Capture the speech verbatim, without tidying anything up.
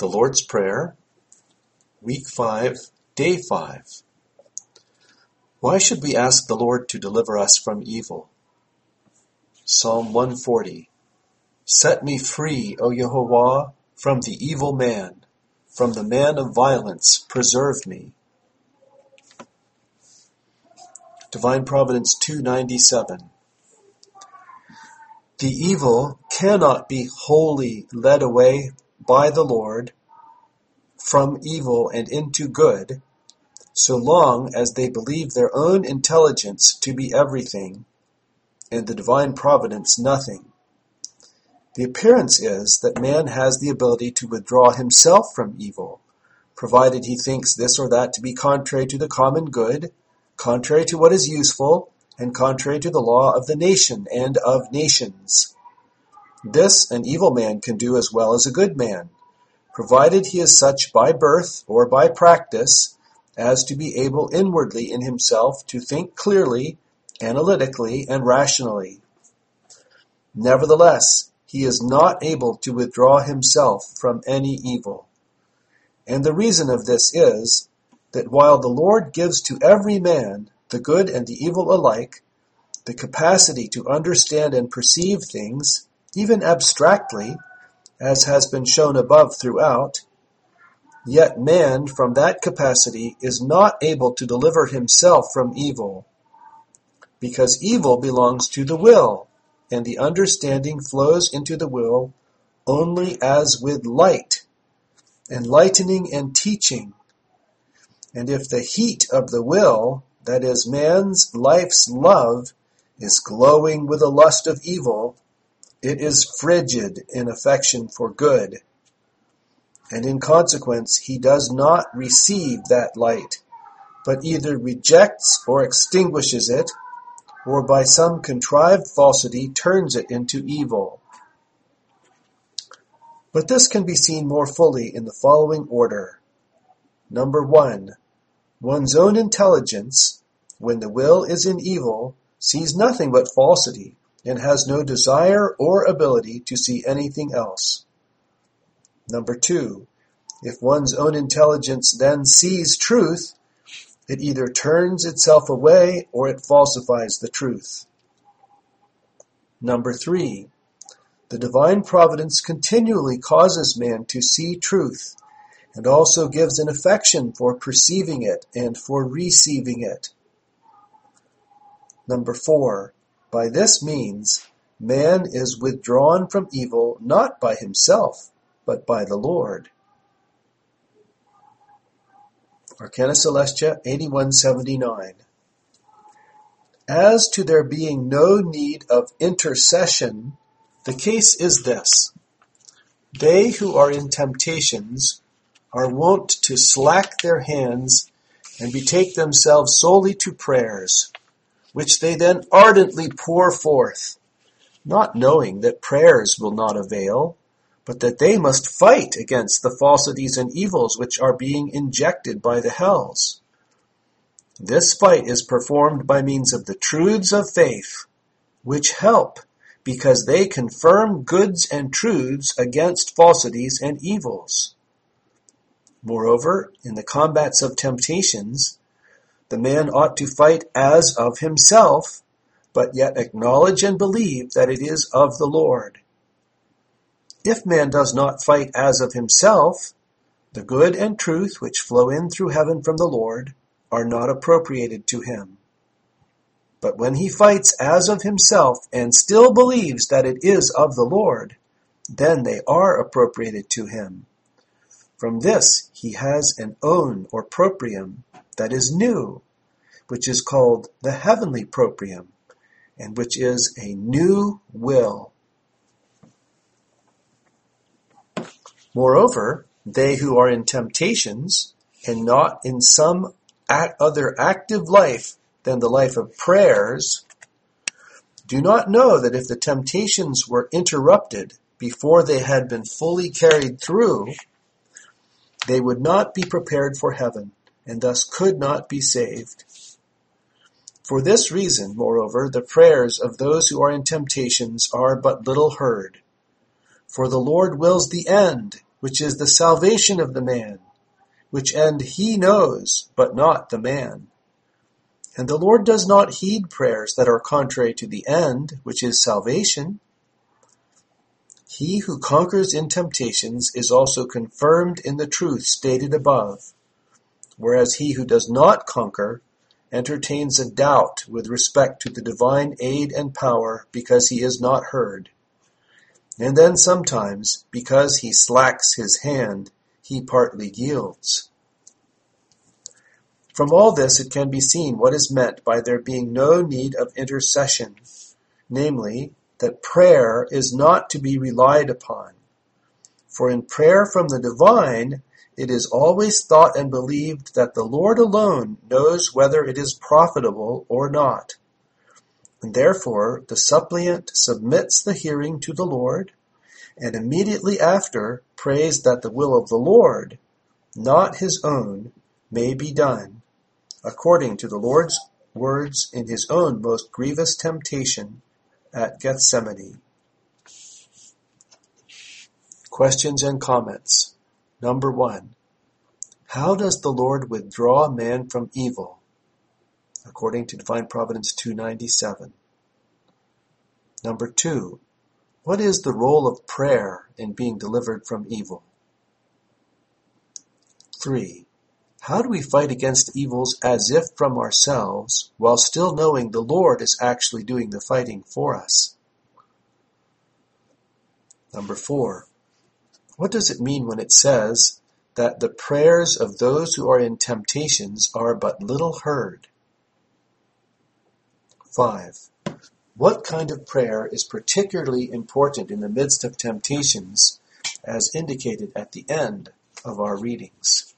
The Lord's Prayer, Week five, Day five. Why should we ask the Lord to deliver us from evil? Psalm one forty. Set me free, O Yehovah, from the evil man. From the man of violence, preserve me. Divine Providence two ninety-seven. The evil cannot be wholly led away by the Lord from evil and into good, so long as they believe their own intelligence to be everything, and the divine providence nothing. The appearance is that man has the ability to withdraw himself from evil, provided he thinks this or that to be contrary to the common good, contrary to what is useful, and contrary to the law of the nation and of nations. This an evil man can do as well as a good man, provided he is such by birth or by practice as to be able inwardly in himself to think clearly, analytically, and rationally. Nevertheless, he is not able to withdraw himself from any evil. And the reason of this is that while the Lord gives to every man, the good and the evil alike, the capacity to understand and perceive things, even abstractly, as has been shown above throughout, yet man from that capacity is not able to deliver himself from evil, because evil belongs to the will, and the understanding flows into the will only as with light, enlightening and teaching. And if the heat of the will, that is man's life's love, is glowing with the lust of evil, it is frigid in affection for good. And in consequence, he does not receive that light, but either rejects or extinguishes it, or by some contrived falsity turns it into evil. But this can be seen more fully in the following order. Number one, one's own intelligence, when the will is in evil, sees nothing but falsity, and has no desire or ability to see anything else. Number two, if one's own intelligence then sees truth, it either turns itself away or it falsifies the truth. Number three, the divine providence continually causes man to see truth, and also gives an affection for perceiving it and for receiving it. Number four, by this means, man is withdrawn from evil not by himself, but by the Lord. Arcana Celestia eighty-one seventy-nine. As to there being no need of intercession, the case is this. They who are in temptations are wont to slack their hands and betake themselves solely to prayers, which they then ardently pour forth, not knowing that prayers will not avail, but that they must fight against the falsities and evils which are being injected by the hells. This fight is performed by means of the truths of faith, which help, because they confirm goods and truths against falsities and evils. Moreover, in the combats of temptations, the man ought to fight as of himself, but yet acknowledge and believe that it is of the Lord. If man does not fight as of himself, the good and truth which flow in through heaven from the Lord are not appropriated to him. But when he fights as of himself and still believes that it is of the Lord, then they are appropriated to him. From this he has an own or proprium that is new, which is called the heavenly proprium, and which is a new will. Moreover, they who are in temptations, and not in some other active life than the life of prayers, do not know that if the temptations were interrupted before they had been fully carried through, they would not be prepared for heaven, and thus could not be saved. For this reason, moreover, the prayers of those who are in temptations are but little heard. For the Lord wills the end, which is the salvation of the man, which end he knows, but not the man. And the Lord does not heed prayers that are contrary to the end, which is salvation. He who conquers in temptations is also confirmed in the truth stated above, whereas he who does not conquer entertains a doubt with respect to the divine aid and power because he is not heard. And then sometimes, because he slacks his hand, he partly yields. From all this it can be seen what is meant by there being no need of intercession, namely, that prayer is not to be relied upon. For in prayer from the divine, it is always thought and believed that the Lord alone knows whether it is profitable or not. And therefore the suppliant submits the hearing to the Lord, and immediately after prays that the will of the Lord, not his own, may be done, according to the Lord's words in his own most grievous temptation at Gethsemane. Questions and comments. Number one. How does the Lord withdraw man from evil? According to Divine Providence two ninety-seven. Number two. What is the role of prayer in being delivered from evil? Three. How do we fight against evils as if from ourselves, while still knowing the Lord is actually doing the fighting for us? Number four. What does it mean when it says that the prayers of those who are in temptations are but little heard? Five. What kind of prayer is particularly important in the midst of temptations, as indicated at the end of our readings?